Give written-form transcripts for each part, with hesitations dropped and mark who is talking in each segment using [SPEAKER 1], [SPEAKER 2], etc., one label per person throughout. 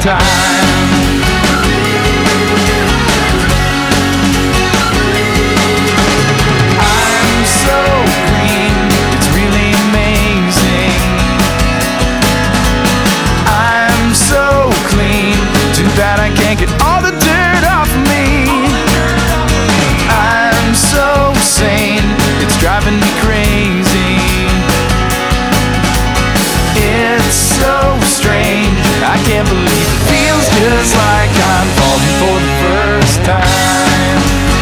[SPEAKER 1] time. I'm so green, it's really amazing. I'm so clean, too bad I can't get all the dirt off me. I'm so sane, it's driving me crazy. It's so strange, I can't believe it feels just like I'm falling for the first time.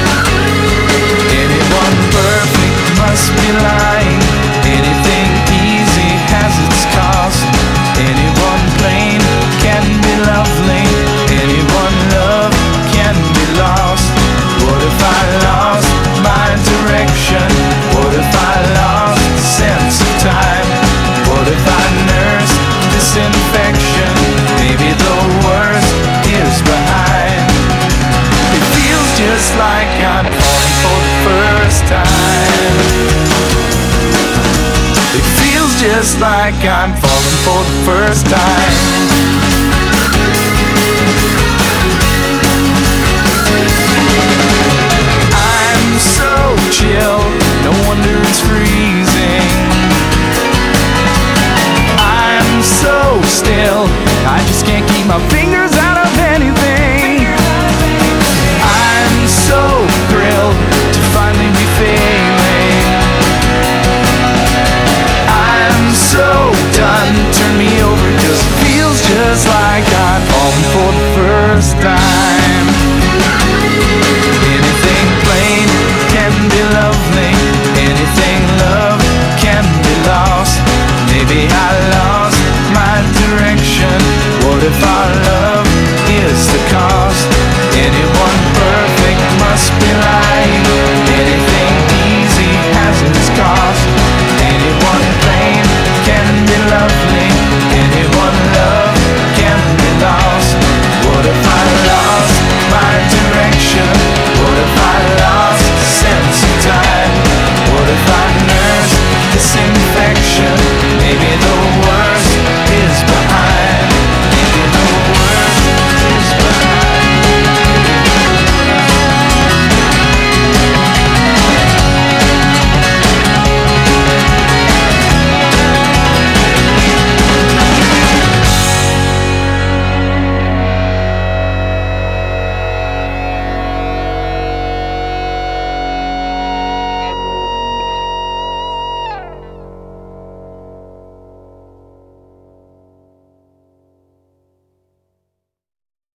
[SPEAKER 1] Anyone perfect must be lying. Anything easy has its cost. Anyone plain can be lovely. Anyone loved can be lost. What if I lost my direction? What if I lost the sense of time? What if I nursed this infection? Maybe the worst is behind. It feels just like I'm falling for the first time. It feels just like I'm falling for the first time. I'm so chill, no wonder it's freezing. I'm so still, I just can't keep my fingers out